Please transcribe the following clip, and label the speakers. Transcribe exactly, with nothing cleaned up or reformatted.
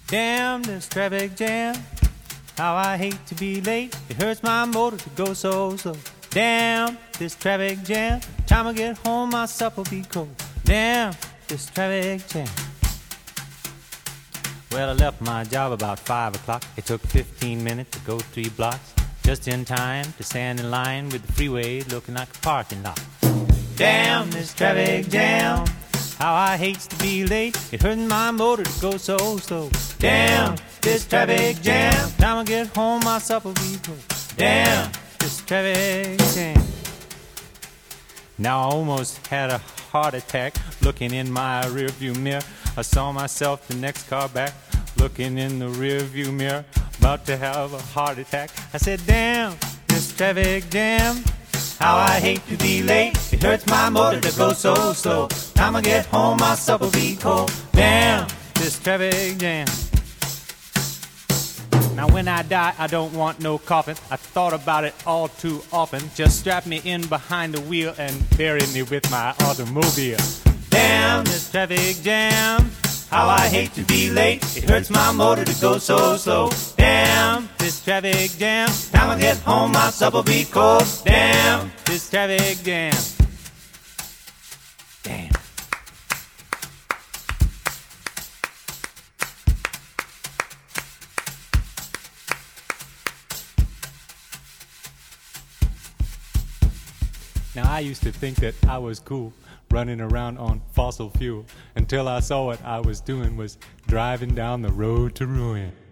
Speaker 1: Damn this traffic jam. How I hate to be late. It hurts my motor to go so slow. Damn this traffic jam. Time I get home, my supper'll be cold. Damn this traffic jam. Well, I left my job about five o'clock. It took fifteen minutes to go three blocks, just in time to stand in line with the freeway looking like a parking lot. Damn this traffic jam. How I hate to be late. It hurts my motor to go so slow. Damn this traffic jam. Time I get home, my supper'll be cold. Damn this traffic jam. Now I almost had a heart attack looking in my rearview mirror. I saw myself the next car back, looking in the rearview mirror, about to have a heart attack. I said, damn this traffic jam. How I hate to be late. It hurts my motor to go so slow. Time I get home, my supper'll be cold. Damn this traffic jam. Now when I die, I don't want no coffin. I thought about it all too often. Just strap me in behind the wheel and bury me with my automobile. Damn this traffic jam. How I hate to be late. It hurts my motor to go so slow. Damn this traffic jam. Time I get home, my supper'll be cold. Damn this traffic jam. Damn. Now I used to think that I was cool running around on fossil fuel until I saw what I was doing was driving down the road to ruin.